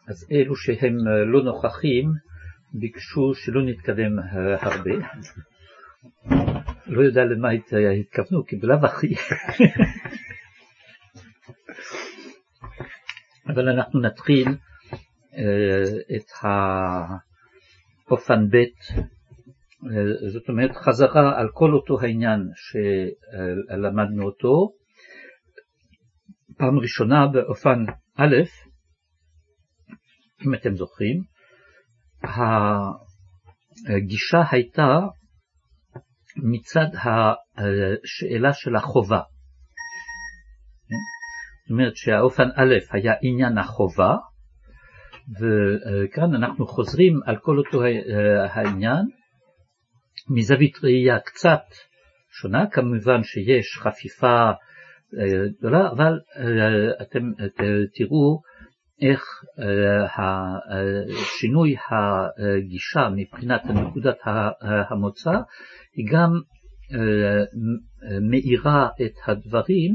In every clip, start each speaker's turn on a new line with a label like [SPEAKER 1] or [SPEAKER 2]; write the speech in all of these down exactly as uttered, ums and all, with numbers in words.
[SPEAKER 1] אז אלו שהם לא נוכחים ביקשו שלא נתקדם הרבה. לא יודע למה התכוונו, כי בלב אחי. אבל אנחנו נתחיל את האופן ב', זאת אומרת חזרה על כל אותו העניין שלמדנו אותו. פעם ראשונה באופן א', אם אתם זוכרים, הגישה הייתה מצד השאלה של החובה. זאת אומרת שהאופן א' היה עניין החובה, וכאן אנחנו חוזרים על כל אותו העניין מזווית ראייה קצת שונה. כמובן שיש חפיפה גדולה, אבל אתם תראו איך שינוי הגישה מבחינת נקודת המוצא היא גם מאירה את הדברים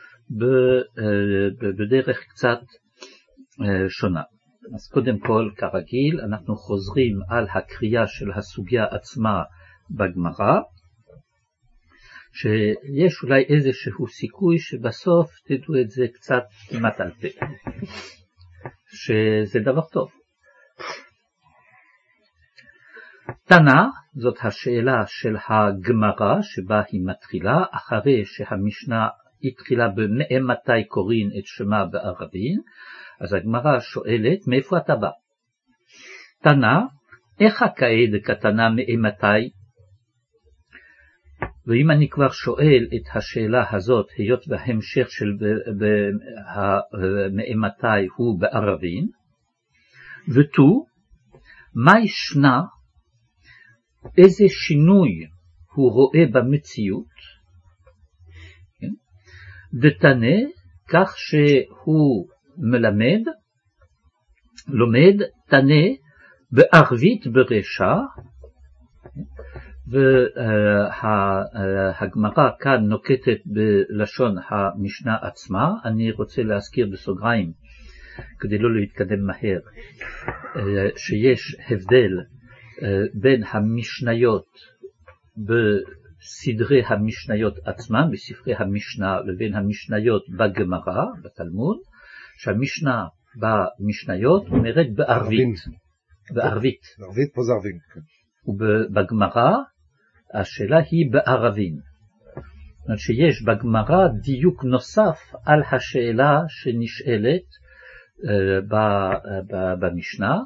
[SPEAKER 1] בדרך קצת שונה. אז קודם כל, כרגיל, אנחנו חוזרים על הקריאה של הסוגיה עצמה בגמרא, שיש אולי איזשהו סיכוי שבסוף תדעו את זה קצת כמעט על פה, שזה דבר טוב. תנא, זאת השאלה של הגמרא שבה היא מתחילה, אחרי שהמשנה התחילה במאמתי קוראים את שמה בערבית, אז הגמרא שואלת, מאיפה אתה בא? תנא, איך הקאה דקתנא מאמתי? ואם אני כבר שואל את השאלה הזאת, היות בהמשך של מאמתי הוא בערבית, ותו, מה ישנה, איזה שינוי הוא רואה במציאות, דתנא, כך שהוא מלמד, לומד, תנא, בערבית ברשע, והגמרא כאן נוקטת בלשון המשנה עצמה. אני רוצה להזכיר בסוגריים, כדי לא להתקדם מהר, שיש הבדל בין המשניות בסדרי המשניות עצמם, בספרי המשנה, לבין המשניות בגמרא, בתלמוד, שהמשנה במשניות אומרת בערבית. בערבית.
[SPEAKER 2] בערבית פה זה ערבית.
[SPEAKER 1] ובגמרא השאלה היא בערבית. זאת אומרת שיש בגמרא דיוק נוסף על השאלה שנשאלת במשנה,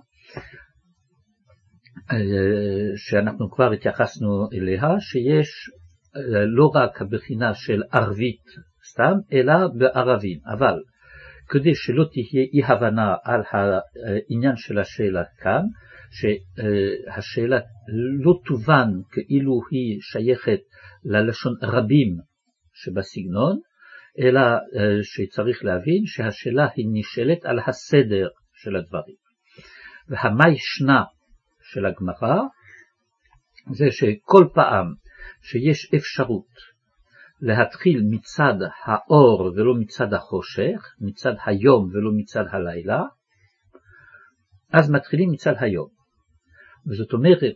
[SPEAKER 1] שאנחנו כבר התייחסנו אליה, שיש לא רק הבחינה של ערבית סתם, אלא בערבית. אבל כדי שלא תהיה אי הבנה על העניין של השאלה כאן, שהשאלה לא תובן כאילו היא שייכת ללשון רבים שבסגנון, אלא שצריך להבין שהשאלה היא נשאלת על הסדר של הדברים. והמה ישנה של הגמרא זה שכל פעם שיש אפשרות להתחיל מצד האור ולא מצד החושך, מצד היום ולא מצד הלילה, אז מתחילים מצד היום. וזאת אומרת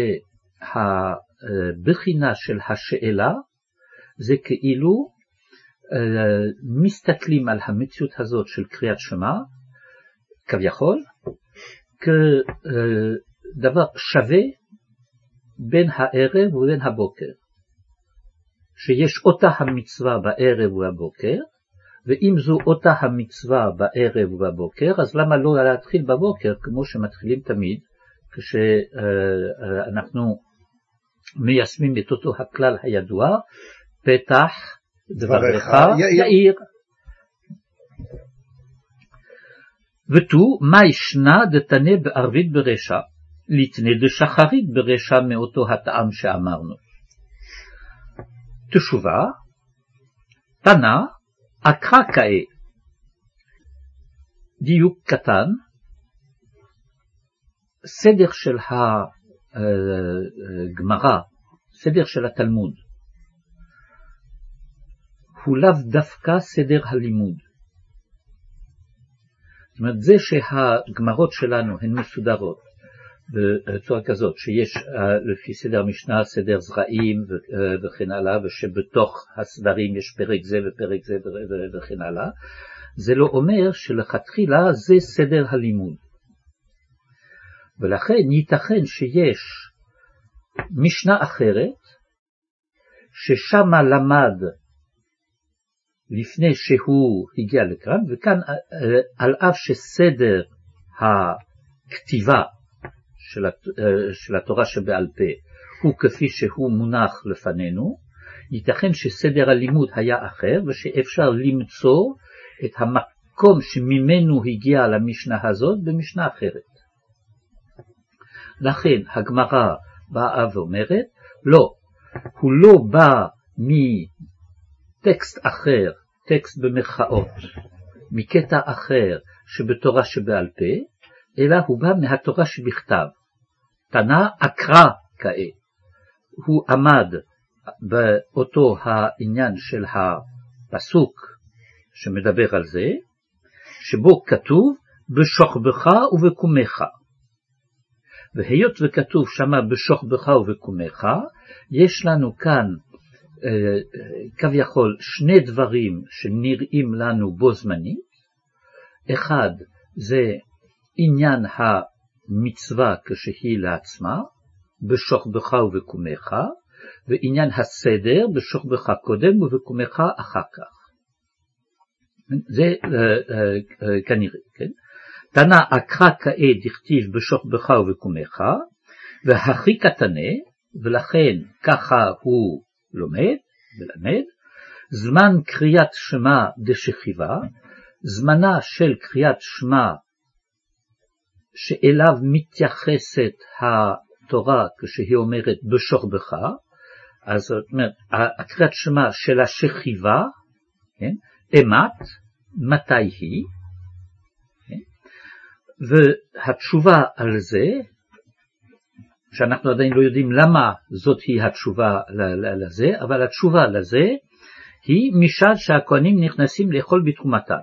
[SPEAKER 1] שהבחינה של השאלה זה כאילו מסתכלים על המציאות הזאת של קריאת שמע, כביכול, כדבר שווה בין הערב ובין הבוקר. שיש אותה המצווה בערב ובבוקר, ואם זו אותה המצווה בערב ובבוקר, אז למה לא להתחיל בבוקר כמו שמתחילים תמיד, כשאנחנו מיישמים את אותו הכלל הידוע, פתח דבריך יאיר. ותו, מה ישנה דתנא בערבית ברשע? לתנא דשחרית ברשע מאותו הטעם שאמרנו. תשובה, תנא, אקרא קאה, דיוק קטן, סדר של הגמרא, סדר של התלמוד, הוא לאו דווקא סדר הלימוד. זאת אומרת, זה שהגמרות שלנו הן מסודרות בצורה כזאת, שיש לפי סדר משנה, סדר זרעים וכן הלאה, ושבתוך הסדרים יש פרק זה ופרק זה וכן הלאה, זה לא אומר שלכתחילה זה סדר הלימוד. ולכן ייתכן שיש משנה אחרת, ששמה למד לפני שהוא הגיע לכאן, וכאן על אף שסדר הכתיבה של, של התורה שבעל פה הוא כפי שהוא מונח לפנינו, ייתכן שסדר הלימוד היה אחר, ושאפשר למצוא את המקום שממנו הגיע למשנה הזאת במשנה אחרת. לכן הגמרא באה ואומרת, לא, הוא לא בא מטקסט אחר, טקסט במרכאות, מקטע אחר שבתורה שבעל פה, אלא הוא בא מהתורה שבכתב. תנא אקרא כעת. הוא עמד באותו העניין של הפסוק שמדבר על זה, שבו כתוב בשוכבך ובקומך. והיות וכתוב שמה בשוכבך ובקומך, יש לנו כאן אה, כביכול שני דברים שנראים לנו בו זמנית. אחד זה עניין המצווה כשהיא לעצמה, בשוכבך ובקומך, ועניין הסדר בשוכבך קודם ובקומך אחר כך. זה אה, אה, כנראה, כן? תנא אקרא כעת דכתיב בשוכבך ובקומך, והכי קטנה, ולכן ככה הוא לומד ולמד, זמן קריאת שמע דשכיבה, זמנה של קריאת שמע שאליו מתייחסת התורה כשהיא אומרת בשוכבך, אז זאת אומרת, הקריאת שמע של השכיבה, כן? אמת, מתי היא, והתשובה על זה, שאנחנו עדיין לא יודעים למה זאת היא התשובה לזה, אבל התשובה לזה היא משעה שהכהנים נכנסים לאכול בתרומתם.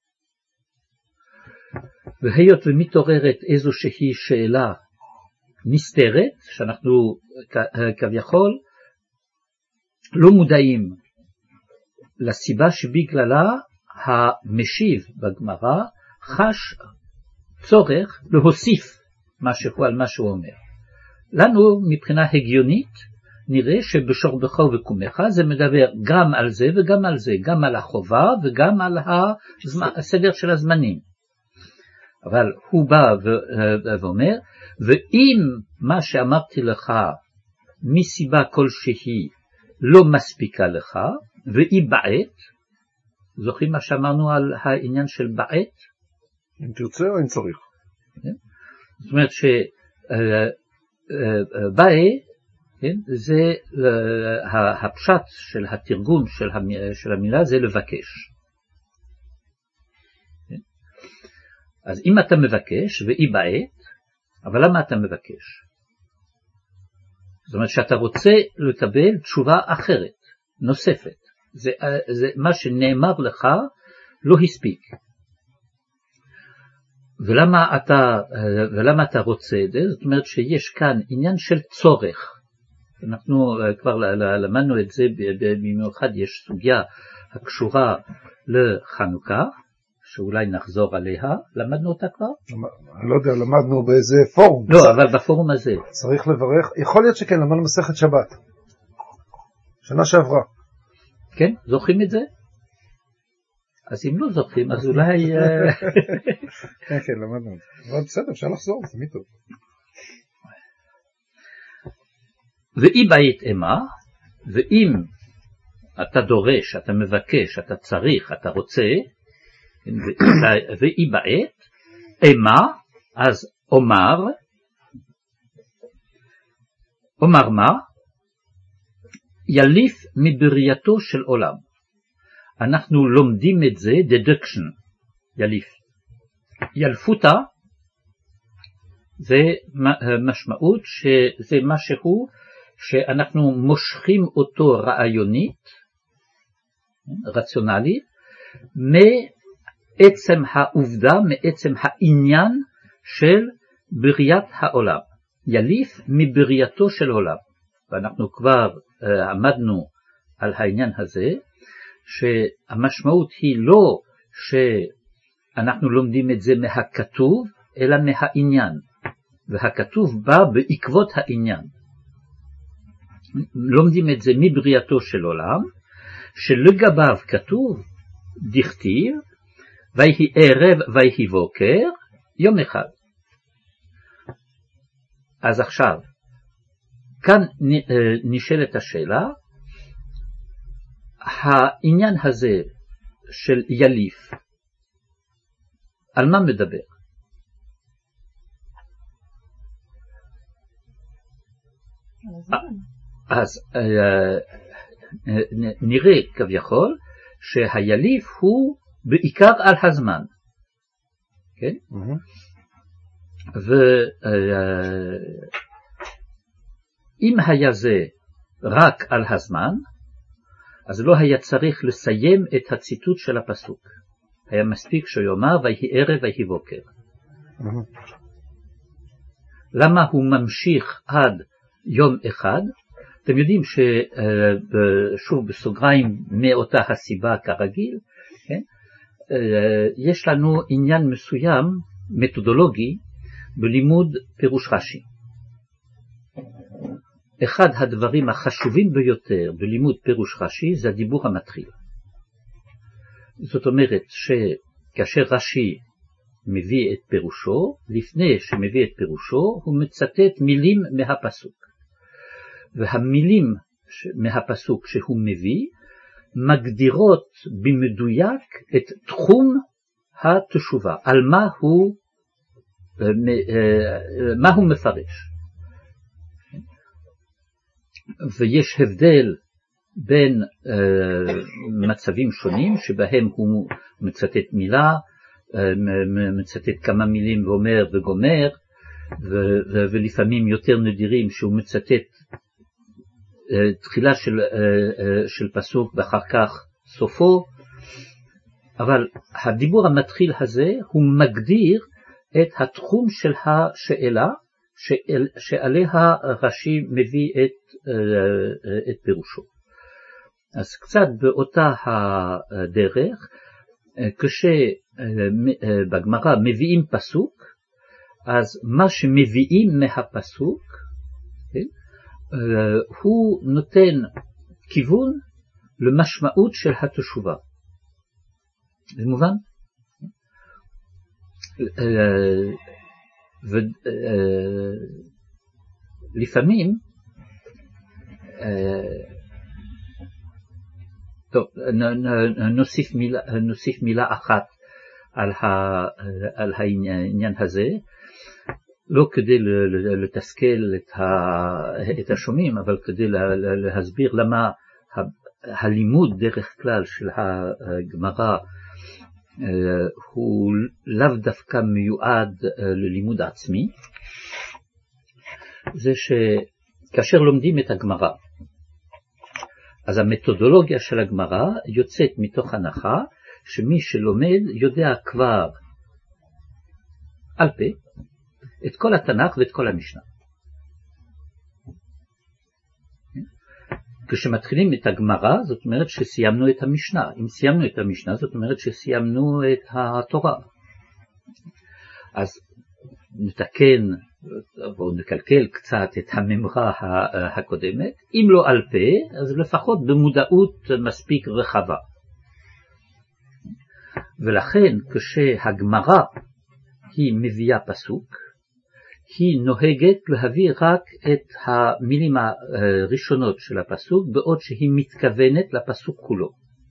[SPEAKER 1] והיות ומתעוררת איזושהי שאלה נסתרת, שאנחנו כביכול לא מודעים לסיבה שבגללה המשיב בגמרא חש צורך להוסיף משהו על מה שהוא אומר. לנו מבחינה הגיונית נראה שבשוכבך ובקומך זה מדבר גם על זה וגם על זה, גם על החובה וגם על הסדר של הזמנים. אבל הוא בא ואומר, ואם מה שאמרתי לך מסיבה כלשהי לא מספיקה לך, ואי בעת, זוכרים מה שאמרנו על העניין של בעת?
[SPEAKER 2] אם תרצה או אם צריך.
[SPEAKER 1] זאת אומרת שבעת, זה הפשט של התרגום של המילה, זה לבקש. אז אם אתה מבקש ואי בעת, אבל למה אתה מבקש? זאת אומרת שאתה רוצה לקבל תשובה אחרת, נוספת. זה, זה מה שנאמר לך לא הספיק. ולמה אתה, ולמה אתה רוצה את זה? זאת אומרת שיש כאן עניין של צורך. אנחנו כבר למדנו את זה, במיוחד יש סוגיה הקשורה לחנוכה, שאולי נחזור עליה. למדנו אותה כבר?
[SPEAKER 2] אני לא יודע, למדנו באיזה פורום.
[SPEAKER 1] לא, אבל בפורום הזה.
[SPEAKER 2] צריך לברך. יכול להיות שכן, למדנו מסכת שבת. שנה שעברה.
[SPEAKER 1] כן, זוכרים את זה? אז אם לא זוכרים, אז אולי...
[SPEAKER 2] כן, כן, למדנו. אבל בסדר, אפשר לחזור, זה מיטוב.
[SPEAKER 1] ואי בעת אמה, ואם אתה דורש, אתה מבקש, אתה צריך, אתה רוצה, ואי בעת אמה, אז אומר, אומר מה? יליף מבריאתו של עולם. אנחנו לומדים את זה, deduction, יליף. ילפותה, זה משמעות שזה משהו שאנחנו מושכים אותו רעיונית, רציונלית, מעצם העובדה, מעצם העניין של בריאת העולם. יליף מבריאתו של עולם. ואנחנו כבר uh, עמדנו על העניין הזה, שהמשמעות היא לא שאנחנו לומדים את זה מהכתוב, אלא מהעניין. והכתוב בא בעקבות העניין. לומדים את זה מבריאתו של עולם, שלגביו כתוב, דכתיב, ויהי ערב ויהי בוקר, יום אחד. אז עכשיו, כאן נשאלת השאלה, העניין הזה של יליף, על מה מדבר? אז נראה כביכול שהיליף הוא בעיקר על הזמן. כן? ואם היה זה רק על הזמן, אז לא היה צריך לסיים את הציטוט של הפסוק. היה מספיק שיאמר ויהי ערב ויהי בוקר. למה הוא ממשיך עד יום אחד? אתם יודעים ששוב בסוגריים מאותה הסיבה כרגיל, כן? יש לנו עניין מסוים מתודולוגי בלימוד פירוש רש"י. אחד הדברים החשובים ביותר בלימוד פירוש רש"י זה הדיבור המתחיל. זאת אומרת שכאשר רש"י מביא את פירושו, לפני שמביא את פירושו הוא מצטט מילים מהפסוק. והמילים מהפסוק שהוא מביא מגדירות במדויק את תחום התשובה, על מה הוא, מה הוא מפרש. ויש הבדל בין מצבים שונים שבהם הוא מצטט מילה, מצטט כמה מילים ואומר וגומר, ולפעמים יותר נדירים שהוא מצטט תחילה של, של פסוק ואחר כך סופו, אבל הדיבור המתחיל הזה הוא מגדיר את התחום של השאלה שעליה רש"י מביא את, את פירושו. אז קצת באותה הדרך, כשבגמרא מביאים פסוק, אז מה שמביאים מהפסוק, הוא נותן כיוון למשמעות של התשובה. זה מובן? ולפעמים, טוב, נוסיף מילה, נוסיף מילה אחת על, ה, על העניין הזה, לא כדי לתסכל את, ה, את השומעים, אבל כדי להסביר למה הלימוד דרך כלל של הגמרא הוא לאו דווקא מיועד ללימוד עצמי. זה שכאשר לומדים את הגמרא, אז המתודולוגיה של הגמרא יוצאת מתוך הנחה שמי שלומד יודע כבר על פה את כל התנ"ך ואת כל המשנה. כשמתחילים את הגמרא, זאת אומרת שסיימנו את המשנה. אם סיימנו את המשנה, זאת אומרת שסיימנו את התורה. אז נתקן או נקלקל קצת את הממרה הקודמת. אם לא על פה, אז לפחות במודעות מספיק רחבה. ולכן כשהגמרא היא מביאה פסוק, היא נוהגת להביא רק את המילים הראשונות של הפסוק, בעוד שהיא מתכוונת לפסוק כולו.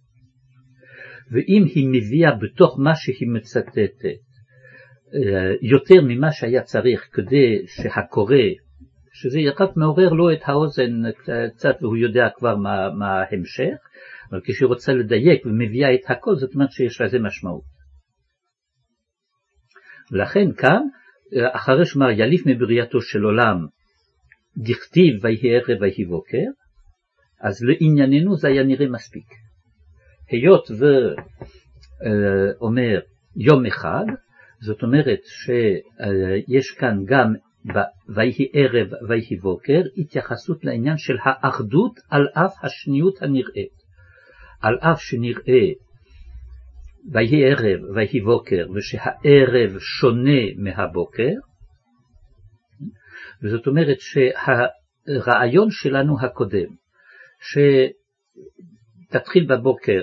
[SPEAKER 1] ואם היא מביאה בתוך מה שהיא מצטטת יותר ממה שהיה צריך כדי שהקורא, שזה רק מעורר לו את האוזן קצת והוא יודע כבר מה, מה ההמשך, אבל כשהיא רוצה לדייק ומביאה את הכל, זאת אומרת שיש לזה משמעות. ולכן כאן, אחרי שמר יליף מבריאתו של עולם, דכתיב ויהי ערב ויהי בוקר, אז לענייננו זה היה נראה מספיק. היות ואומר יום אחד, זאת אומרת שיש כאן גם ויהי ערב ויהי בוקר התייחסות לעניין של האחדות על אף השניות הנראית. על אף שנראה ויהי ערב ויהי בוקר ושהערב שונה מהבוקר, וזאת אומרת שהרעיון שלנו הקודם שתתחיל בבוקר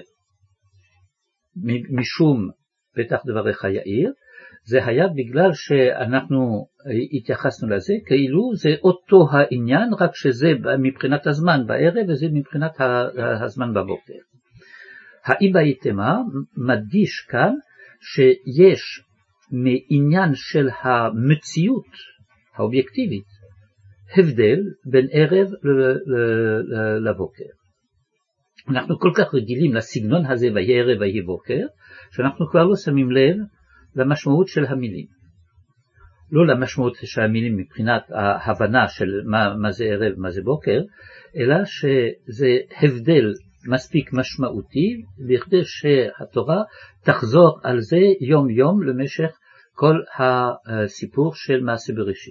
[SPEAKER 1] משום פתח דבריך יאיר, זה היה בגלל שאנחנו התייחסנו לזה כאילו זה אותו העניין, רק שזה מבחינת הזמן בערב וזה מבחינת הזמן בבוקר. האיבא איתמה מדגיש כאן שיש מעניין של המציאות האובייקטיבית הבדל בין ערב לבוקר. אנחנו כל כך רגילים לסגנון הזה ויהי ערב ויהי בוקר, שאנחנו כבר לא שמים לב למשמעות של המילים. לא למשמעות של המילים מבחינת ההבנה של מה, מה זה ערב ומה זה בוקר, אלא שזה הבדל מספיק משמעותי, בכדי שהתורה תחזור על זה יום יום למשך כל הסיפור של מעשה בראשית.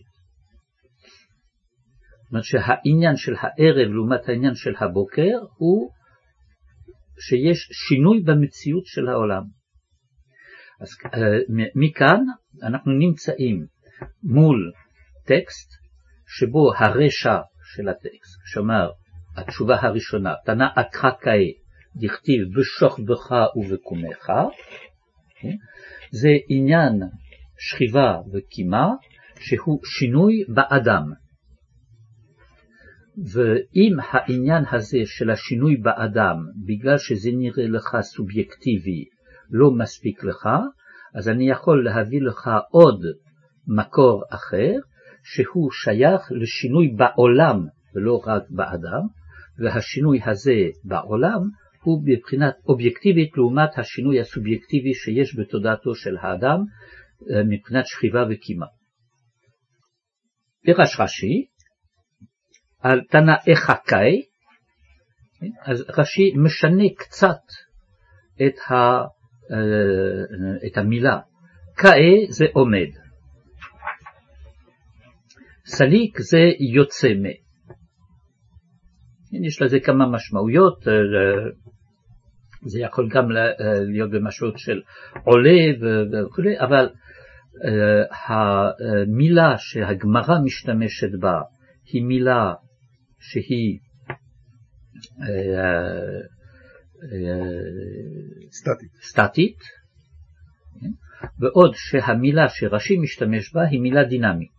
[SPEAKER 1] זאת אומרת שהעניין של הערב לעומת העניין של הבוקר הוא שיש שינוי במציאות של העולם. אז מכאן אנחנו נמצאים מול טקסט שבו הרשע של הטקסט, שאומר התשובה הראשונה, תנא אקרא קאה דכתיב בשוכבך ובקומך, זה עניין שכיבה וקימה שהוא שינוי באדם. ואם העניין הזה של השינוי באדם, בגלל שזה נראה לך סובייקטיבי, לא מספיק לך, אז אני יכול להביא לך עוד מקור אחר, שהוא שייך לשינוי בעולם ולא רק באדם, והשינוי הזה בעולם הוא בבחינת אובייקטיבית לעומת השינוי הסובייקטיבי שיש בתודעתו של האדם מבחינת שכיבה וקימה. פירש רש"י על תנא איכא קאי, אז רש"י משנה קצת את, ה, את המילה. קאי זה עומד, סליק זה יוצא מ. יש לזה כמה משמעויות, זה יכול גם להיות במשמעות של עולה וכו', אבל המילה שהגמרא משתמשת בה היא מילה שהיא
[SPEAKER 2] סטטית.
[SPEAKER 1] סטטית, ועוד שהמילה שרש"י משתמש בה היא מילה דינמית.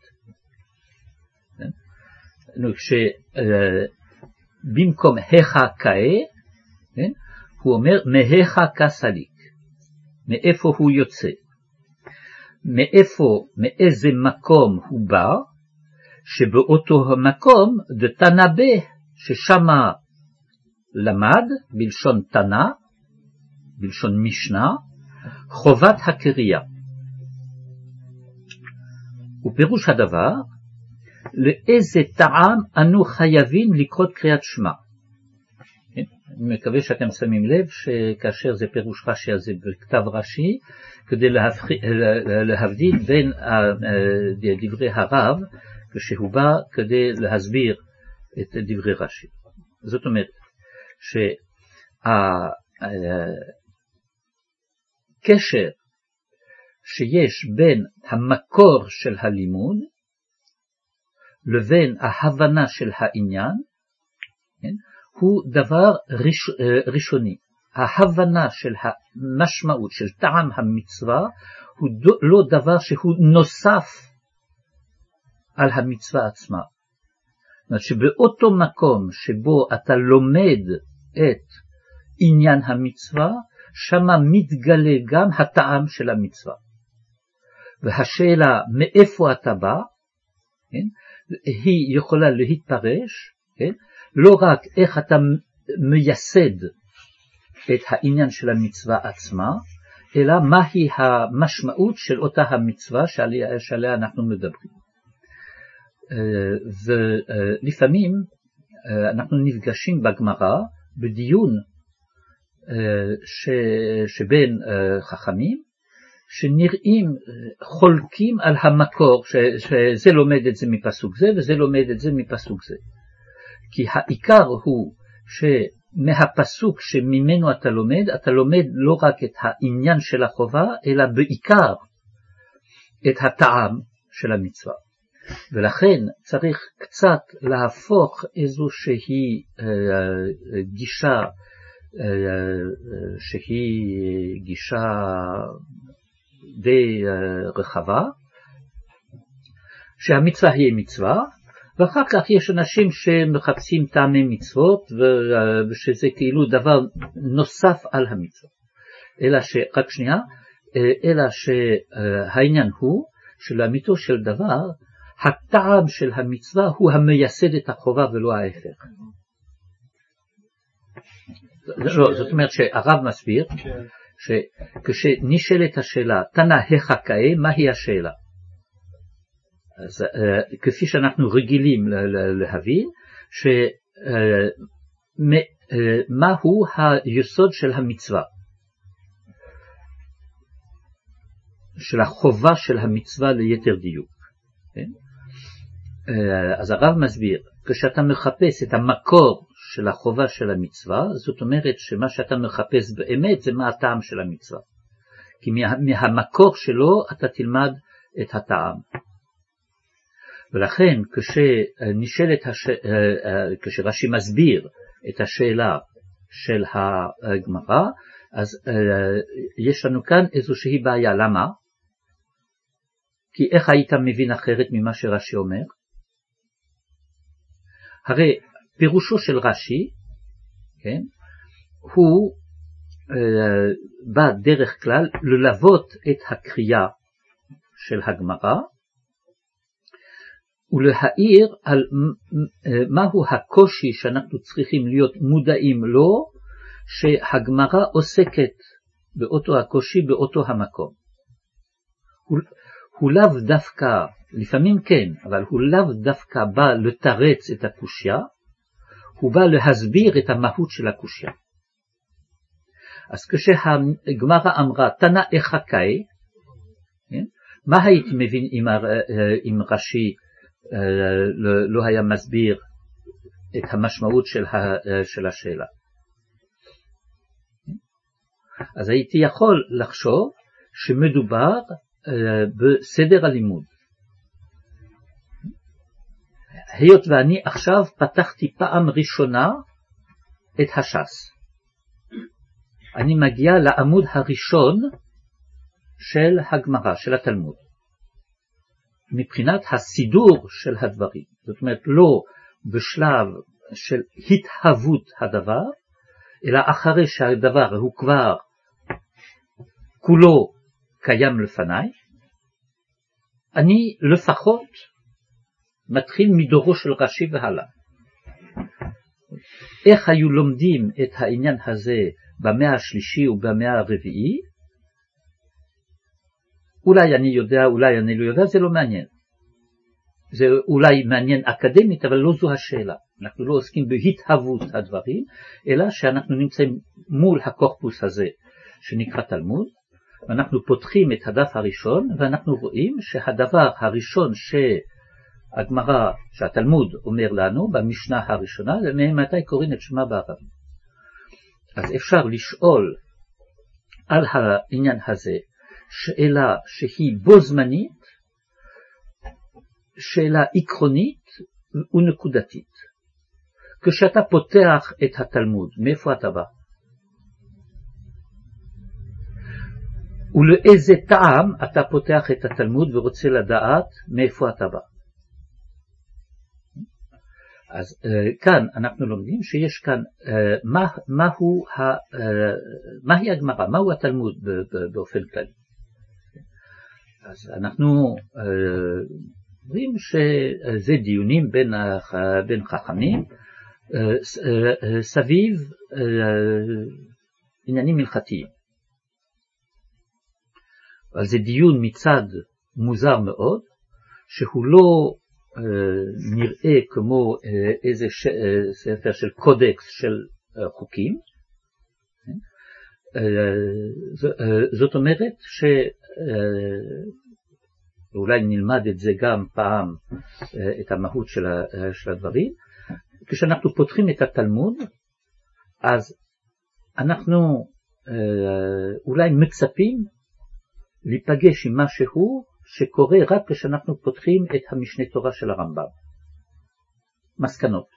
[SPEAKER 1] במקום היכא קאה, הוא אומר מהיכא קא סליק, מאיפה הוא יוצא, מאיפה, מאיזה מקום הוא בא, שבאותו המקום דתנא בה, ששמה למד בלשון תנא, בלשון משנה, חובת הקריאה. ופירוש הדבר, לאיזה טעם אנו חייבים לקרוא קריאת שמע. אני מקווה שאתם שמים לב שכאשר זה פירוש רש"י הזה בכתב רש"י, כדי להבדיל בין דברי הרב, כשהוא בא כדי להסביר את דברי רש"י. זאת אומרת, שהקשר שיש בין המקור של הלימוד, לבין ההבנה של העניין, הוא דבר ראש, ראשוני. ההבנה של המשמעות של טעם המצווה הוא לא דבר שהוא נוסף על המצווה עצמה. זאת אומרת שבאותו מקום שבו אתה לומד את עניין המצווה, שמה מתגלה גם הטעם של המצווה. והשאלה מאיפה אתה בא, כן? היא יכולה להתפרש, כן? לא רק איך אתה מייסד את העניין של המצווה עצמה, אלא מהי המשמעות של אותה המצווה שעליה, שעליה אנחנו מדברים. ולפעמים אנחנו נפגשים בגמרא בדיון שבין חכמים, שנראים חולקים על המקור, שזה לומד את זה מפסוק זה וזה לומד את זה מפסוק זה. כי העיקר הוא שמהפסוק שממנו אתה לומד, אתה לומד לא רק את העניין של החובה, אלא בעיקר את הטעם של המצווה. ולכן צריך קצת להפוך איזושהי אה, גישה, אה, שהיא גישה די אה, רחבה, שהמצווה היא מצווה, ואחר כך יש אנשים שמחפשים טעמי מצוות, ושזה כאילו דבר נוסף על המצווה. אלא ש... רק שנייה, אלא שהעניין הוא שלאמיתו של דבר, הטעם של המצווה הוא המייסד את החובה ולא ההפך. לא, זאת אומרת שהרב מסביר, שכשנשאלת השאלה, תנא החכאי, מהי השאלה? אז uh, כפי שאנחנו רגילים להבין, שמהו uh, היסוד של המצווה, של החובה של המצווה ליתר דיוק. כן? Uh, אז הרב מסביר, כשאתה מחפש את המקור של החובה של המצווה, זאת אומרת שמה שאתה מחפש באמת זה מה הטעם של המצווה. כי מה, מהמקור שלו אתה תלמד את הטעם. ולכן כשנשאלת הש... כשרש"י מסביר את השאלה של הגמרא, אז יש לנו כאן איזושהי בעיה. למה? כי איך היית מבין אחרת ממה שרש"י אומר? הרי פירושו של רש"י, כן, הוא בא דרך כלל ללוות את הקריאה של הגמרא, ולהעיר על מהו הקושי שאנחנו צריכים להיות מודעים לו, שהגמרא עוסקת באותו הקושי, באותו המקום. הוא, הוא לאו דווקא, לפעמים כן, אבל הוא לאו דווקא בא לתרץ את הקושיה, הוא בא להסביר את המהות של הקושיה. אז כשהגמרא אמרה, תנא החכאי, מה הייתי מבין אם, אם רש"י לא, לא היה מסביר את המשמעות של, ה, של השאלה? אז הייתי יכול לחשוב שמדובר בסדר הלימוד. היות ואני עכשיו פתחתי פעם ראשונה את הש"ס, אני מגיע לעמוד הראשון של הגמרא, של התלמוד. מבחינת הסידור של הדברים, זאת אומרת לא בשלב של התהוות הדבר, אלא אחרי שהדבר הוא כבר כולו קיים לפניי, אני לפחות מתחיל מדורו של רש"י והלאה. איך היו לומדים את העניין הזה במאה השלישי ובמאה הרביעי? אולי אני יודע, אולי אני לא יודע, זה לא מעניין. זה אולי מעניין אקדמית, אבל לא זו השאלה. אנחנו לא עוסקים בהתהוות הדברים, אלא שאנחנו נמצאים מול הקורפוס הזה שנקרא תלמוד, ואנחנו פותחים את הדף הראשון, ואנחנו רואים שהדבר הראשון שהגמרא, שהתלמוד אומר לנו במשנה הראשונה, זה ממתי קוראים את שמע בערבית. אז אפשר לשאול על העניין הזה שאלה שהיא בו זמנית, שאלה עקרונית ונקודתית. כשאתה פותח את התלמוד, מאיפה אתה בא? ולאיזה טעם אתה פותח את התלמוד ורוצה לדעת מאיפה אתה בא? אז uh, כאן אנחנו לומדים שיש כאן uh, מה, מהו ה, uh, מהי הגמרא, מהו התלמוד באופן כללי. אז אנחנו uh, רואים שזה דיונים בין, בין חכמים uh, uh, סביב uh, עניינים מלכתיים. אבל זה דיון מצד מוזר מאוד, שהוא לא נראה כמו איזה ספר של קודקס של חוקים, זאת אומרת שאולי נלמד את זה גם פעם, את המהות של הדברים. כשאנחנו פותחים את התלמוד, אז אנחנו אולי מצפים להיפגש עם משהו שקורה רק כשאנחנו פותחים את המשנה תורה של הרמב"ם. מסקנות.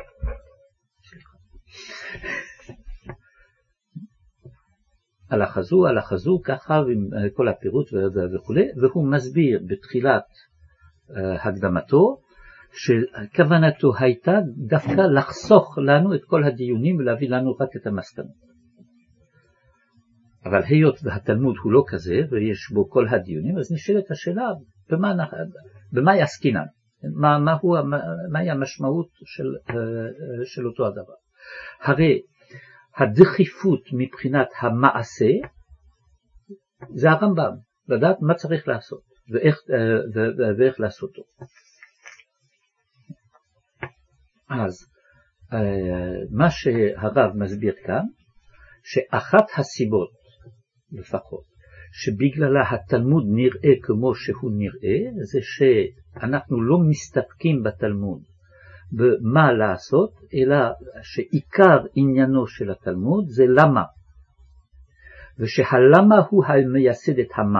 [SPEAKER 1] הלכה זו, הלכה זו, ככה, עם כל הפירוט וכו', והוא מסביר בתחילת הקדמתו, שכוונתו הייתה דווקא לחסוך לנו את כל הדיונים ולהביא לנו רק את המסקנות. אבל היות והתלמוד הוא לא כזה, ויש בו כל הדיונים, אז נשאלת השאלה, במה, במה יעסקינן? מה, מה הוא, מהי המשמעות של, של אותו הדבר? הרי הדחיפות מבחינת המעשה, זה הרמב"ם, לדעת מה צריך לעשות, ואיך, ואיך לעשותו. אז מה שהרב מסביר כאן, שאחת הסיבות לפחות, שבגללה התלמוד נראה כמו שהוא נראה, זה שאנחנו לא מסתפקים בתלמוד במה לעשות, אלא שעיקר עניינו של התלמוד זה למה, ושהלמה הוא המייסד את המה.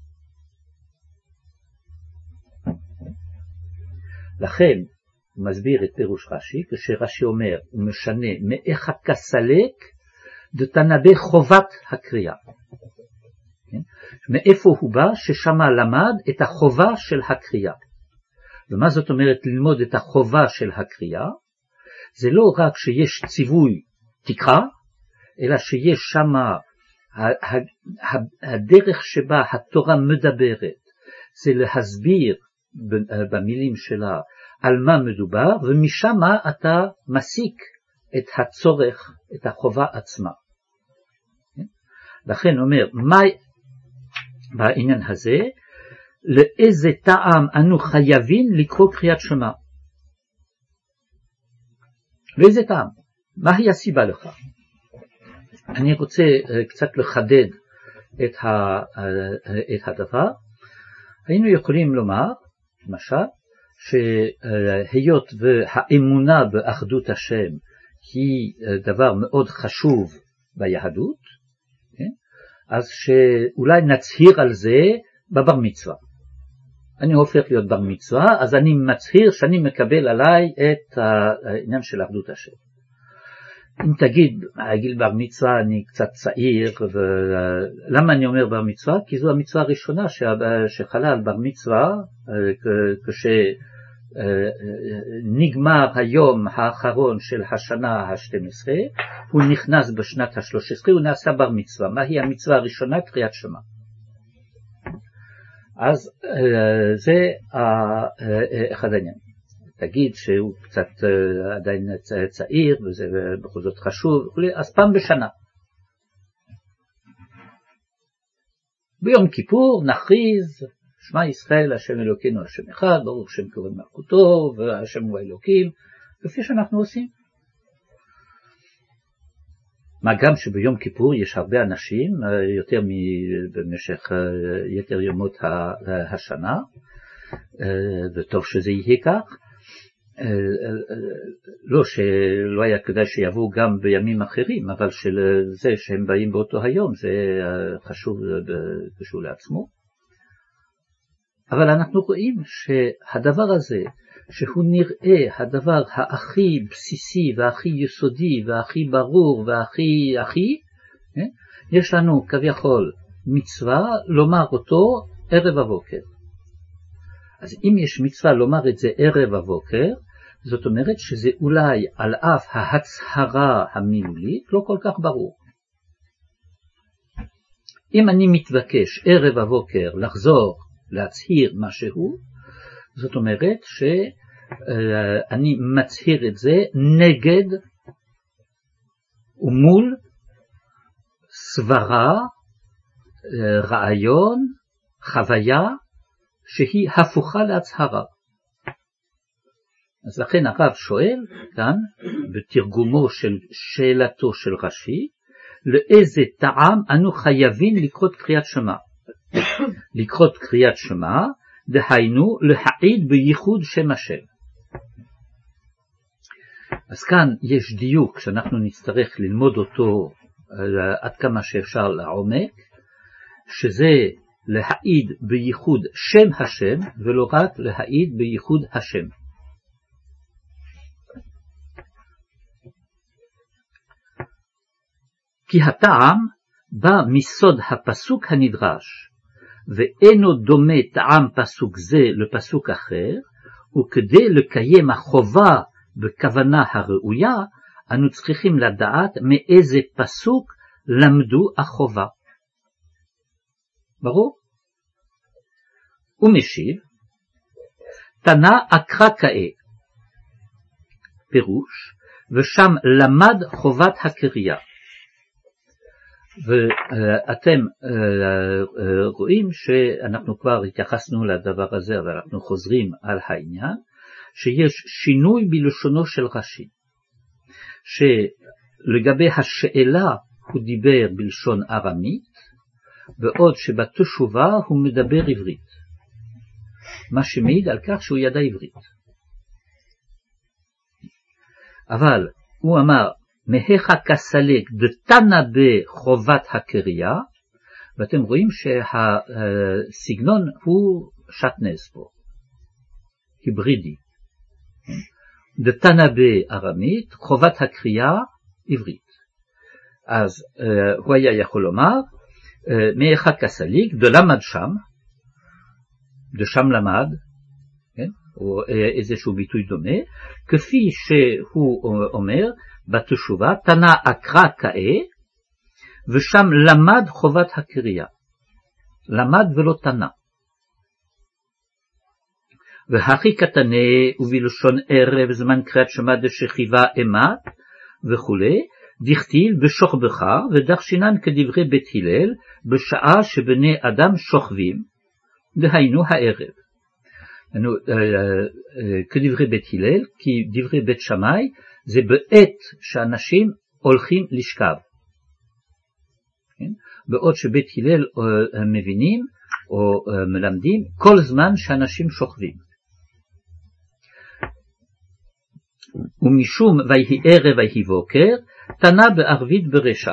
[SPEAKER 1] לכן הוא מסביר את פירוש רש"י, כשרש"י אומר, הוא משנה מאיך הכסלק דתנבא חובת הקריאה. מאיפה הוא בא? ששמה למד את החובה של הקריאה. ומה זאת אומרת ללמוד את החובה של הקריאה? זה לא רק שיש ציווי תקרא, אלא שיש שמה הדרך שבה התורה מדברת, זה להסביר במילים שלה על מה מדובר, ומשם אתה מסיק את הצורך, את החובה עצמה. לכן אומר, מה בעניין הזה, לאיזה טעם אנו חייבים לקרוא קריאת שמע? לאיזה טעם? מהי הסיבה לכך? אני רוצה קצת לחדד את, ה, את הדבר. היינו יכולים לומר, למשל, שהיות והאמונה באחדות השם היא דבר מאוד חשוב ביהדות, אז שאולי נצהיר על זה בבר מצווה. אני הופך להיות בר מצווה, אז אני מצהיר שאני מקבל עליי את העניין של אחדות השם. אם תגיד, הגיל בר מצווה אני קצת צעיר, ולמה אני אומר בר מצווה? כי זו המצווה הראשונה שחלה על בר מצווה, כשנגמר היום האחרון של השנה ה-שתים עשרה, הוא נכנס בשנת ה-שלוש עשרה, הוא נעשה בר מצווה. מהי המצווה הראשונה? קריאת שמע. אז זה אחד העניין. תגיד שהוא קצת עדיין צעיר, וזה בכל זאת חשוב, אז פעם בשנה. ביום כיפור נכריז, שמע ישראל, השם אלוקינו, השם אחד, ברוך שם כבוד מלכותו, והשם הוא האלוקים, כפי שאנחנו עושים. מה גם שביום כיפור יש הרבה אנשים, יותר במשך יתר ימות השנה, וטוב שזה יהיה כך. לא שלא היה כדאי שיבואו גם בימים אחרים, אבל שזה שהם באים באותו היום זה חשוב קשור לעצמו. אבל אנחנו רואים שהדבר הזה, שהוא נראה הדבר הכי בסיסי והכי יסודי והכי ברור והכי הכי, יש לנו כביכול מצווה לומר אותו ערב הבוקר. אז אם יש מצווה לומר את זה ערב הבוקר, זאת אומרת שזה אולי על אף ההצהרה המילולית לא כל כך ברור. אם אני מתבקש ערב הבוקר לחזור להצהיר משהו, זאת אומרת שאני מצהיר את זה נגד ומול סברה, רעיון, חוויה, שהיא הפוכה להצהרה. אז לכן הרב שואל כאן, בתרגומו של שאלתו של רש"י, לאיזה טעם אנו חייבים לקרות קריאת שמע. לקרות קריאת שמע, דהיינו להעיד בייחוד שם השם. אז כאן יש דיוק שאנחנו נצטרך ללמוד אותו עד כמה שאפשר לעומק, שזה להעיד בייחוד שם השם ולא רק להעיד בייחוד השם. כי הטעם בא מסוד הפסוק הנדרש, ואינו דומה טעם פסוק זה לפסוק אחר, וכדי לקיים החובה בכוונה הראויה, אנו צריכים לדעת מאיזה פסוק למדו החובה. ברור? הוא משיב, תנא אקרא כאה, פירוש, ושם למד חובת הקריאה. ואתם רואים שאנחנו כבר התייחסנו לדבר הזה, אבל אנחנו חוזרים על העניין, שיש שינוי בלשונו של רש"י, שלגבי השאלה הוא דיבר בלשון ארמית, בעוד שבתשובה הוא מדבר עברית, מה שמעיד על כך שהוא ידע עברית. אבל הוא אמר, מהיכא כסלק דתנא בחובת הקריאה, ואתם רואים שהסגנון הוא שטנז פה, היברידי. דתנא בארמית, חובת הקריאה עברית. אז הוא היה יכול לומר, מהיכא כסליק, דלמד שם, דשם למד, כן? או איזשהו ביטוי דומה, כפי שהוא אומר בתשובה, תנא אקרא כאה, ושם למד חובת הקריאה. למד ולא תנא. והכי קטנה ובלשון ערב זמן קריאת שמע דשכיבה אימת וכו', דכתיב בשוכבך ודרשינן כדברי בית הלל בשעה שבני אדם שוכבים, דהיינו הערב. כדברי בית הלל, כי דברי בית שמאי זה בעת שאנשים הולכים לשכב. בעוד שבית הלל מבינים או מלמדים כל זמן שאנשים שוכבים. ומשום ויהי ערב ויהי בוקר, תנא בערבית ברשע.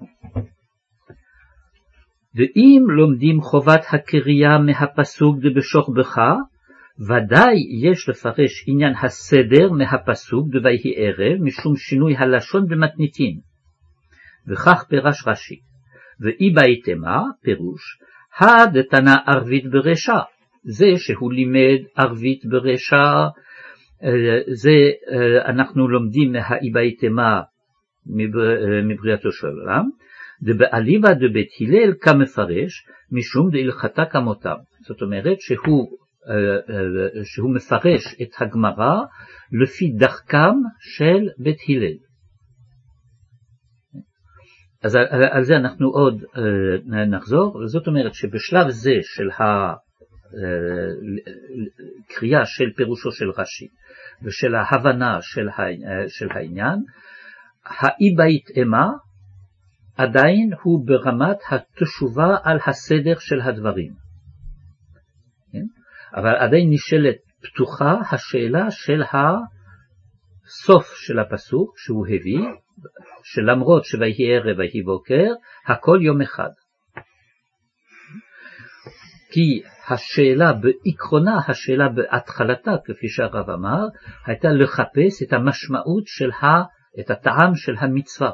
[SPEAKER 1] ואם לומדים חובת הקריאה מהפסוק דבשוכבך, ודאי יש לפרש עניין הסדר מהפסוק דויהי ערב, משום שינוי הלשון במתניתין. וכך פירש רש"י. ואי בהיתמה, פירוש, הדתנא ערבית ברשע, זה שהוא לימד ערבית ברשע, זה אנחנו לומדים מהאי בהיתמה מבריאתו של עולם, דבעליבא דבית הלל כמפרש, משום דהלכתה כמותם. זאת אומרת שהוא, שהוא מפרש את הגמרא לפי דרכם של בית הלל. אז על זה אנחנו עוד נחזור. זאת אומרת שבשלב זה של הקריאה של פירושו של רש"י ושל ההבנה של העניין, האי בהתאמה עדיין הוא ברמת התשובה על הסדר של הדברים. אבל עדיין נשאלת פתוחה השאלה של הסוף של הפסוק שהוא הביא, שלמרות שויהי ערב ויהי בוקר, הכל יום אחד. כי השאלה בעקרונה, השאלה בהתחלתה, כפי שהרב אמר, הייתה לחפש את המשמעות של ה, את הטעם של המצווה.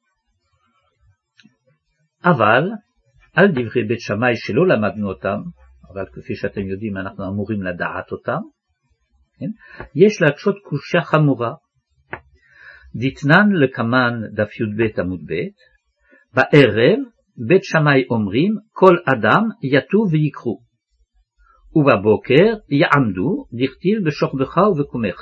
[SPEAKER 1] אבל על דברי בית שמאי שלא למדנו אותם, אבל כפי שאתם יודעים אנחנו אמורים לדעת אותם, כן? יש להקשות קושיה חמורה. דתנן לקמן דף י"ב עמוד ב', בערב בית שמאי אומרים כל אדם יתו ויקרו, ובבוקר יעמדו, דכתיב בשוכבך ובקומך.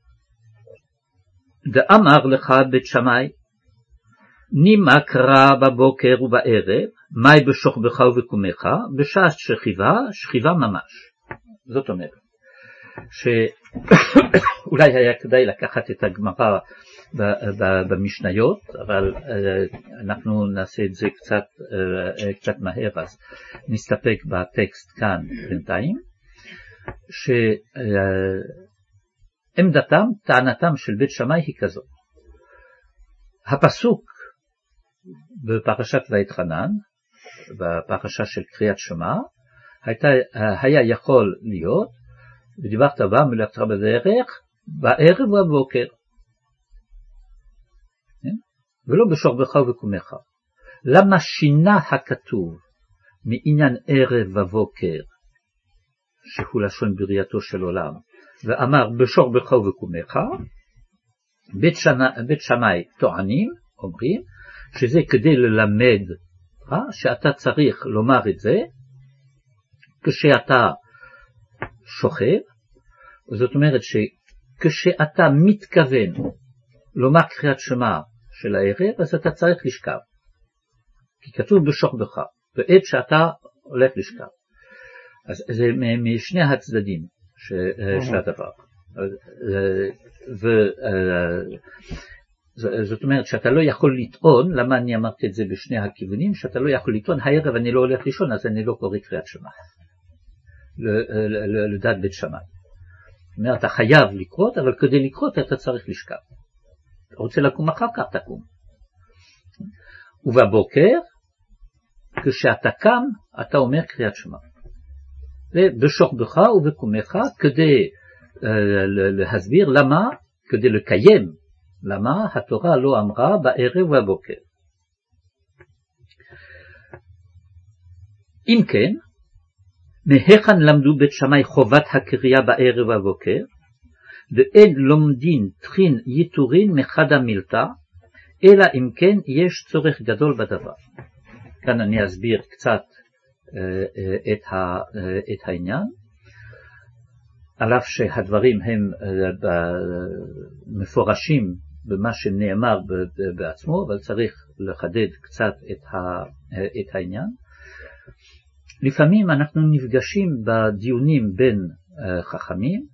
[SPEAKER 1] דאמר לך בית שמאי, נימה קרא בבוקר ובערב, מאי בשוכבך ובקומך, בשעת שכיבה, שכיבה ממש. זאת אומרת, שאולי היה כדאי לקחת את הגמרא במשניות, אבל אנחנו נעשה את זה קצת, קצת מהר, אז נסתפק בטקסט כאן בינתיים, שעמדתם, טענתם של בית שמאי היא כזאת. הפסוק בפרשת ואתחנן, בפרשה של קריאת שמע, הייתה, היה יכול להיות, ודיברת בה מלאכתך בדרך, בערב ובבוקר. ולא בשוכבך ובקומך. למה שינה הכתוב מעניין ערב ובוקר, שהוא לשון בריאתו של עולם, ואמר בשוכבך ובקומך? בית, בית שמאי טוענים, אומרים, שזה כדי ללמד, שאתה צריך לומר את זה, כשאתה שוכב, זאת אומרת שכשאתה מתכוון לומר קריאת שמע של הערב, אז אתה צריך לשכב. כי כתוב בשוכבך, בעת שאתה הולך לשכב. אז זה משני הצדדים של הדבר. זאת אומרת שאתה לא יכול לטעון, למה אני אמרתי את זה בשני הכיוונים, שאתה לא יכול לטעון, הערב אני לא הולך לישון, אז אני לא קורא קריאת שמע. לדעת בית שמאי. זאת אומרת, אתה חייב לקרות, אבל כדי לקרות אתה צריך לשכב. אתה רוצה לקום אחר כך, תקום. ובבוקר, כשאתה קם, אתה אומר קריאת שמע. ובשוכבך ובקומך, כדי להסביר למה, כדי לקיים, למה התורה לא אמרה בערב ובבוקר. אם כן, מהיכן למדו בית שמאי חובת הקריאה בערב ובבוקר, ואין לומדין תחין יתורין מחד המילתא, אלא אם כן יש צורך גדול בדבר. כאן אני אסביר קצת את, ה, את העניין, על אף שהדברים הם מפורשים במה שנאמר בעצמו, אבל צריך לחדד קצת את, ה, את העניין. לפעמים אנחנו נפגשים בדיונים בין חכמים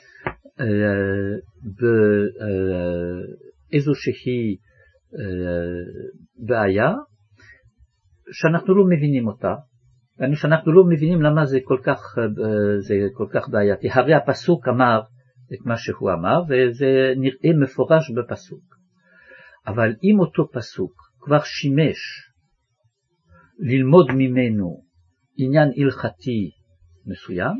[SPEAKER 1] באיזושהי בעיה שאנחנו לא מבינים אותה, שאנחנו לא מבינים למה זה כל כך, זה כל כך בעייתי. הרי הפסוק אמר את מה שהוא אמר, וזה נראה מפורש בפסוק. אבל אם אותו פסוק כבר שימש ללמוד ממנו עניין הלכתי מסוים,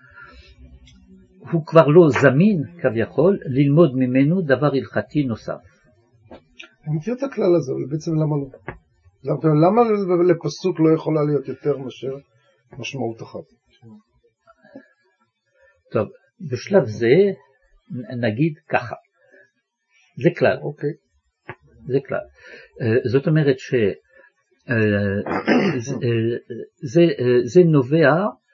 [SPEAKER 1] הוא כבר לא זמין כביכול ללמוד ממנו דבר הלכתי נוסף.
[SPEAKER 2] אני מכיר את הכלל הזה, אבל בעצם למה לא? למה לפסוק לא יכולה להיות יותר מאשר משמעות אחת?
[SPEAKER 1] טוב, בשלב זה נגיד ככה. זה כלל.
[SPEAKER 2] אוקיי.
[SPEAKER 1] זה כלל. זאת אומרת ש... זה, זה נובע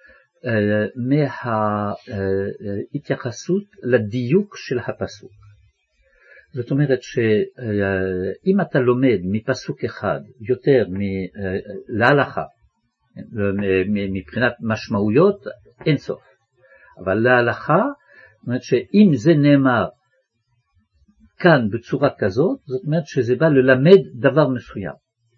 [SPEAKER 1] מההתייחסות לדיוק של הפסוק. זאת אומרת שאם אתה לומד מפסוק אחד יותר להלכה, מבחינת משמעויות אין סוף, אבל להלכה, זאת אומרת שאם זה נאמר כאן בצורה כזאת, זאת אומרת שזה בא ללמד דבר מסוים.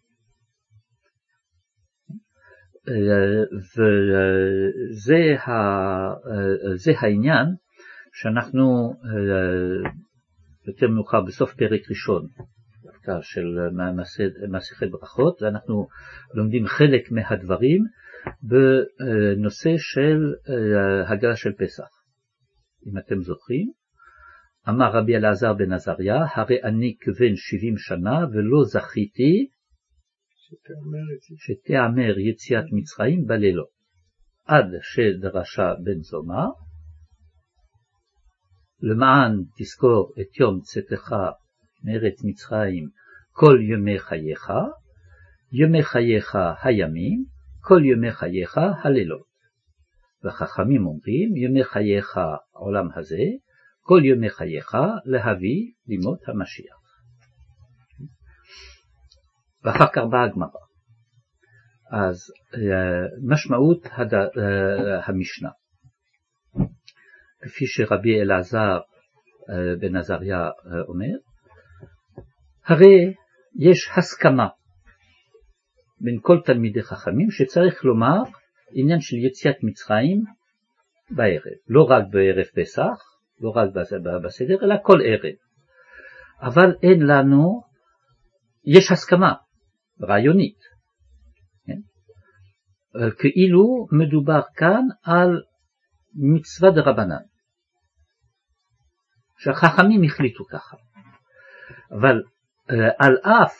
[SPEAKER 1] וזה העניין שאנחנו יותר מאוחר בסוף פרק ראשון של מסכת ברכות, ואנחנו לומדים חלק מהדברים בנושא של הגלה של פסח. אם אתם זוכרים, אמר רבי אלעזר בן עזריה, הרי אני כבן שבעים שנה ולא זכיתי שתאמר יציאת מצרים בלילות, עד שדרשה בן זומא, למען תזכור את יום צאתך מארץ מצרים כל ימי חייך, ימי חייך הימים, כל ימי חייך הלילות. וחכמים אומרים, ימי חייך העולם הזה, כל ימי חייך להביא לימות המשיח. ואחר כך באה הגמרא. אז משמעות הד... המשנה, כפי שרבי אלעזר בן עזריה אומר, הרי יש הסכמה בין כל תלמידי חכמים שצריך לומר עניין של יציאת מצרים בערב, לא רק בערב פסח, לא רק בסדר, אלא כל ערב. אבל אין לנו, יש הסכמה רעיונית, כן? כאילו מדובר כאן על מצווה דרבנן, שהחכמים החליטו ככה. אבל על אף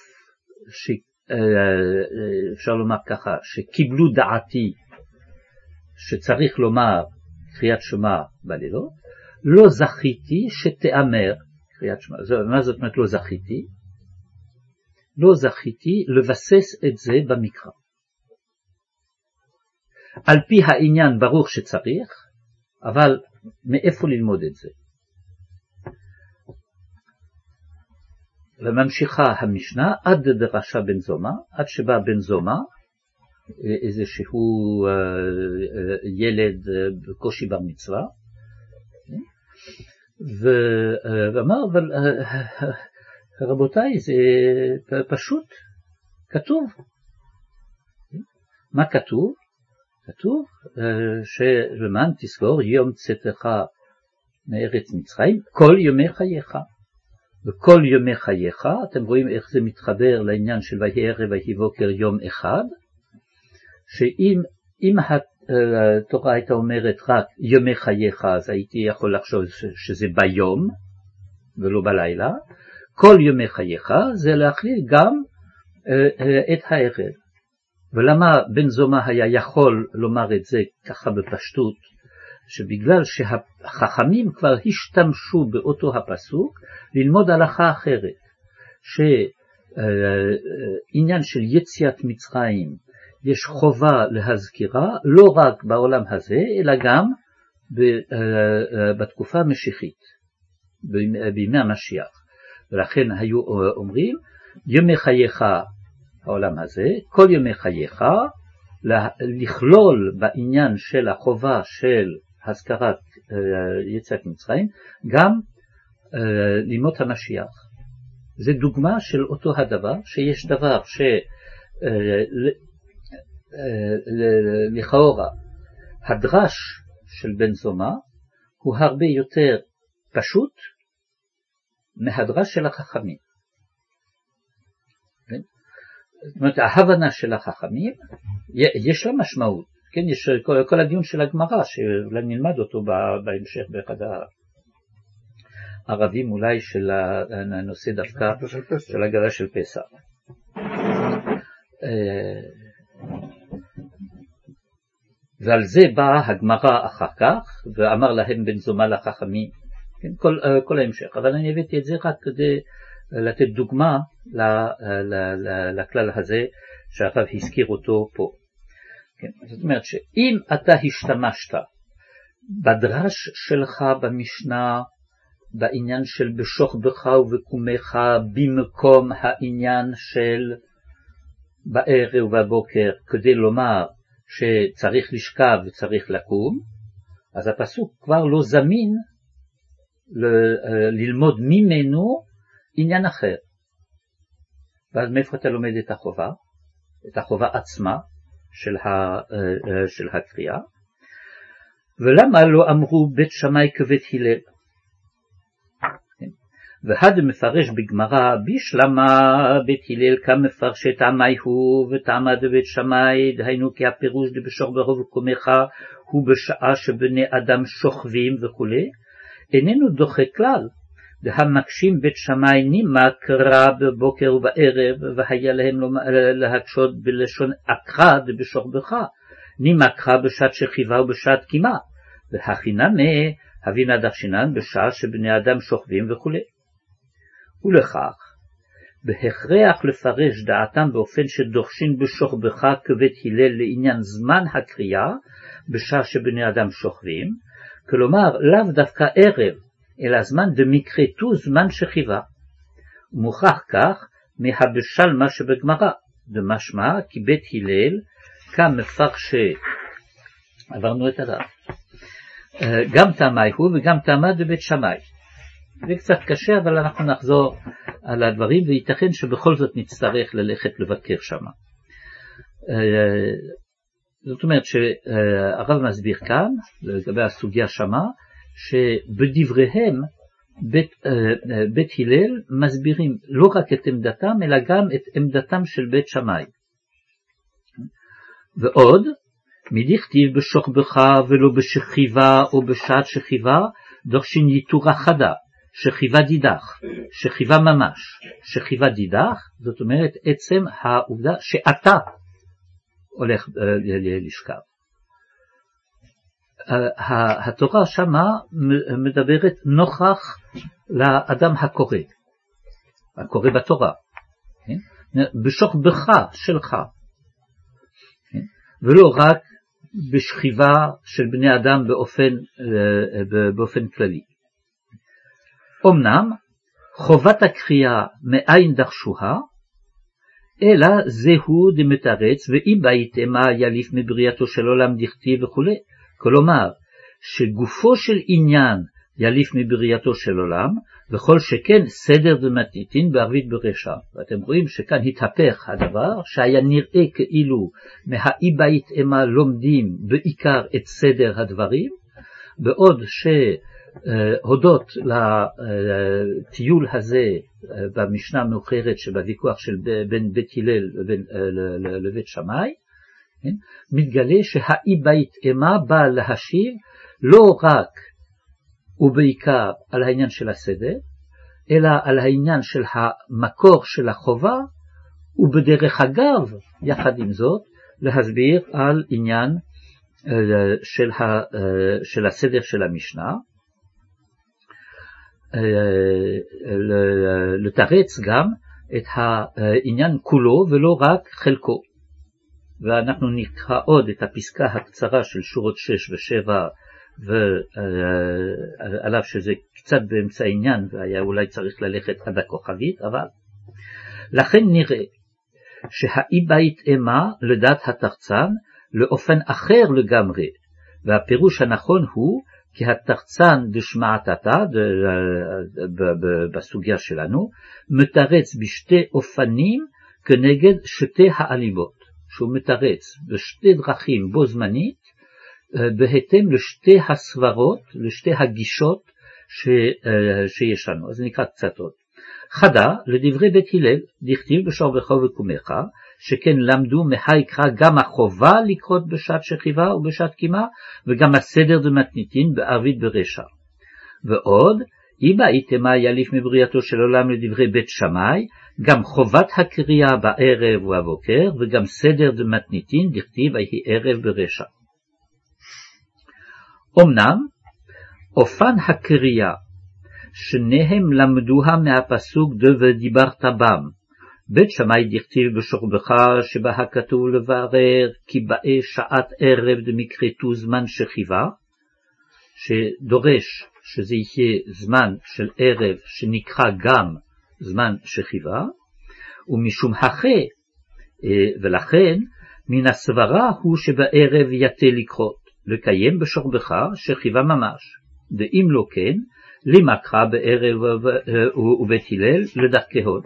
[SPEAKER 1] שאפשר לומר ככה, שקיבלו דעתי שצריך לומר קריאת שמע בלילות, לא זכיתי שתאמר קריאת שמע. מה זאת אומרת לא זכיתי? לא זכיתי לבסס את זה במקרא. על פי העניין ברור שצריך, אבל מאיפה ללמוד את זה? וממשיכה המשנה עד דרשה בן זומא, עד שבא בן זומא, איזשהו ילד בקושי בר מצווה, ואמר, אבל רבותיי, זה פשוט כתוב. מה כתוב? כתוב שלמען תזכור יום צאתך מארץ מצרים כל ימי חייך. וכל ימי חייך, אתם רואים איך זה מתחבר לעניין של ויהי ערב ויהי בוקר יום אחד, שאם אם התורה הייתה אומרת רק ימי חייך, אז הייתי יכול לחשוב שזה ביום ולא בלילה. כל ימי חייך זה להכליל גם את הערב. ולמה בן זומא היה יכול לומר את זה ככה בפשטות? שבגלל שהחכמים כבר השתמשו באותו הפסוק ללמוד הלכה אחרת, שעניין של יציאת מצרים יש חובה להזכירה לא רק בעולם הזה, אלא גם בתקופה המשיחית, בימי המשיח. ולכן היו אומרים, ימי חייך העולם הזה, כל ימי חייך, לכלול בעניין של החובה של הזכרת יציאת מצרים, גם לימות המשיח. זה דוגמה של אותו הדבר, שיש דבר שלכאורה הדרש של בן זומא הוא הרבה יותר פשוט מהדרש של החכמים. זאת אומרת, ההבנה של החכמים יש לה משמעות. כן, יש כל, כל הדיון של הגמרא, שאולי נלמד אותו בהמשך באחד הערבים אולי של הנושא דווקא של הגרה של פסח. ועל זה באה הגמרא אחר כך, ואמר להם בן זומא לחכמים, כן, כל, כל ההמשך. אבל אני הבאתי את זה רק כדי לתת דוגמה לכלל הזה, שהרב הזכיר אותו פה. כן, זאת אומרת שאם אתה השתמשת בדרש שלך במשנה, בעניין של בשוך בך ובקומך, במקום העניין של בערב ובבוקר, כדי לומר שצריך לשכב וצריך לקום, אז הפסוק כבר לא זמין ל- ללמוד ממנו עניין אחר. ואז מאיפה אתה לומד את החובה? את החובה עצמה של, ה, של הקריאה. ולמה לא אמרו בית שמאי כבית הלל? והד מפרש בגמרא בישלמה בית הלל כמפרשי טעמי הוא וטעמה דבית שמאי, דהיינו כי הפירוש דבשוך ברוב וקומך הוא בשעה שבני אדם שוכבים וכו', איננו דוחה כלל. והמקשים בית שמאי נימה קרא בבוקר ובערב, והיה להם להקשות בלשון אקרא דבשוך בך, נימה קרא בשעת שכיבה ובשעת קימה, והחינמי הבינה דרשינן בשעה שבני אדם שוכבים וכו'. ולכך, בהכרח לפרש דעתם באופן שדורשין בשוך בך כבית הלל לעניין זמן הקריאה, בשעה שבני אדם שוכבים, כלומר לאו דווקא ערב, אלא זמן דמקרתו זמן שכיבה. ומוכח כך מהבשלמה שבגמרא, דמשמע כי בית הלל כמפרשי, עברנו את הדף, גם טעמי הוא וגם טעמה דבית שמאי. זה קצת קשה, אבל אנחנו נחזור על הדברים, וייתכן שבכל זאת נצטרך ללכת לבקר שם. זאת אומרת שהרב מסביר כאן, לגבי הסוגיה שמה, שבדבריהם בית, בית הלל מסבירים לא רק את עמדתם, אלא גם את עמדתם של בית שמאי. ועוד, מדכתיב בשוכבך ולא בשכיבה או בשעת שכיבה, דורשים ייתורה חדה, שכיבה דידך, שכיבה ממש. שכיבה דידך, זאת אומרת עצם העובדה שאתה הולך לשכב. התורה שמה מדברת נוכח לאדם הקורא, הקורא בתורה, בשוכבך שלך, ולא רק בשכיבה של בני אדם באופן, באופן כללי. אמנם חובת הקריאה מאין דרשוה, אלא זהו דמתרץ ואי בהתאמה יליף מבריאתו של עולם דכתיב וכו'. כלומר, שגופו של עניין יליף מבריאתו של עולם, וכל שכן סדר דמתניתין בערבית ברשע. ואתם רואים שכאן התהפך הדבר, שהיה נראה כאילו מהאי בהתאמה לומדים בעיקר את סדר הדברים, בעוד שהודות לטיול הזה במשנה מאוחרת שבוויכוח של בין בית הלל לבית שמאי, מתגלה שהאי בהתאמה בא להשיב לא רק ובעיקר על העניין של הסדר, אלא על העניין של המקור של החובה, ובדרך אגב, יחד עם זאת, להסביר על עניין של, ה, של הסדר של המשנה, לתרץ גם את העניין כולו ולא רק חלקו. ואנחנו נקרא עוד את הפסקה הקצרה של שורות שש ושבע, ועליו שזה קצת באמצע העניין, והיה אולי צריך ללכת עד הכוכבית, אבל לכן נראה שהאי בהתאמה לדעת התרצן לאופן אחר לגמרי, והפירוש הנכון הוא כי התרצן דשמעתתא בסוגיה שלנו מתרץ בשתי אופנים כנגד שתי העליבות, שהוא מתרץ בשתי דרכים בו זמנית בהתאם לשתי הסברות, לשתי הגישות ש, שיש לנו. אז נקרא קצת עוד. חדה, לדברי בית הלל, דכתיב בשוכבך וקומך, שכן למדו מהיקרא גם החובה לקרות בשעת שכיבה ובשעת קימה, וגם הסדר דמתניתין בערבית ברשע. ועוד, אי בהתאמה יליף מבריאתו של עולם לדברי בית שמאי, גם חובת הקריאה בערב ובבוקר, וגם סדר דמתניתין דכתיב ויהי ערב ברשע. אמנם, אופן הקריאה, שניהם למדוה מהפסוק דו ודיברת בם, בית שמאי דכתיב בשוכבך שבה הכתוב לברר כי באי שעת ערב דמקרתו זמן שכיבה, שדורש שזה יהיה זמן של ערב שנקרא גם זמן שכיבה, ומשום הכי, ולכן מן הסברה הוא שבערב יתה לקרות, לקיים בשוכבך שכיבה ממש, ואם לא כן, למקרא בערב ובית הלל לדרכי הוד.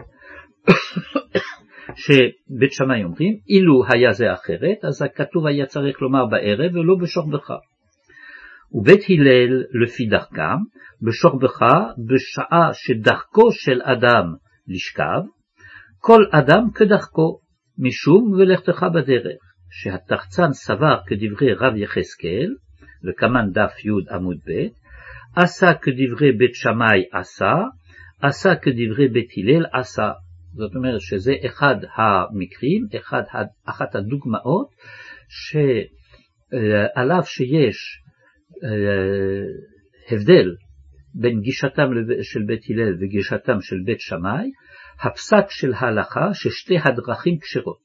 [SPEAKER 1] שבית שמאי אומרים, אילו היה זה אחרת, אז הכתוב היה צריך לומר בערב ולא בשוכבך. ובית הלל לפי דרכם, בשוכבך בשעה שדרכו של אדם לשכב, כל אדם כדרכו, משום ולכתך בדרך, שהתרצן סבר כדברי רב יחזקאל, וכמן דף י' עמוד ב', עשה כדברי בית שמאי עשה, עשה כדברי בית הלל עשה. זאת אומרת שזה אחד המקרים, אחד, אחת הדוגמאות, שעליו שיש הבדל בין גישתם של בית הלל וגישתם של בית שמאי, הפסק של ההלכה ששתי הדרכים כשרות.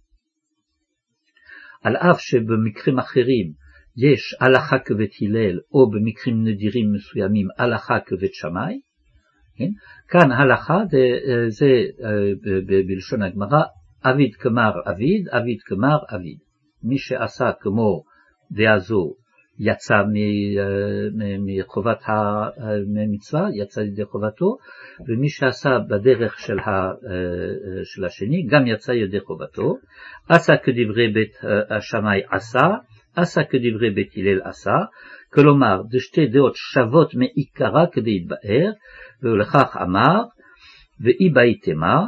[SPEAKER 1] על אף שבמקרים אחרים יש הלכה כבית הלל, או במקרים נדירים מסוימים הלכה כבית שמאי, כן? כאן הלכה זה, זה בלשון הגמרא, אביד כמר אביד, אביד כמר אביד. מי שעשה כמו דעה זו יצא מחובת המצווה, יצא ידי חובתו, ומי שעשה בדרך של, ה, של השני גם יצא ידי חובתו. עשה כדברי בית השמאי עשה, עשה כדברי בית הלל עשה, כלומר שתי דעות שוות מעיקרה כדי להתבאר, ולכך אמר ואי בהיתמה,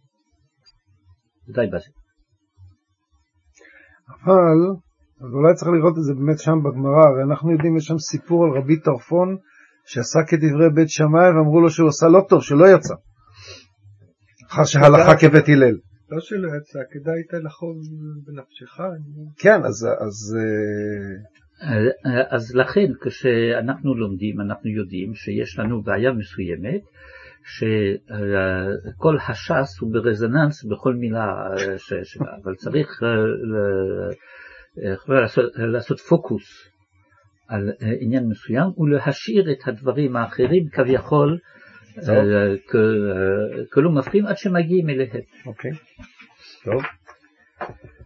[SPEAKER 1] די בזה.
[SPEAKER 2] אבל, אז אולי צריך לראות את זה באמת שם בגמרא, הרי אנחנו יודעים, יש שם סיפור על רבי טרפון, שעשה כדברי בית שמאי, ואמרו לו שהוא עשה לא טוב, שלא יצא. אחר שהלכה כבית הלל.
[SPEAKER 3] לא שלא יצא, כדאי הייתה לחוב בנפשך.
[SPEAKER 2] כן, אז... אז,
[SPEAKER 1] אז לכן, כשאנחנו לומדים, אנחנו יודעים שיש לנו בעיה מסוימת, שכל הש"ס הוא ברזוננס בכל מילה שלה, אבל צריך לעשות פוקוס על עניין מסוים ולהשאיר את הדברים האחרים כביכול כלא מפריעים עד שמגיעים אליהם.
[SPEAKER 2] אוקיי, טוב.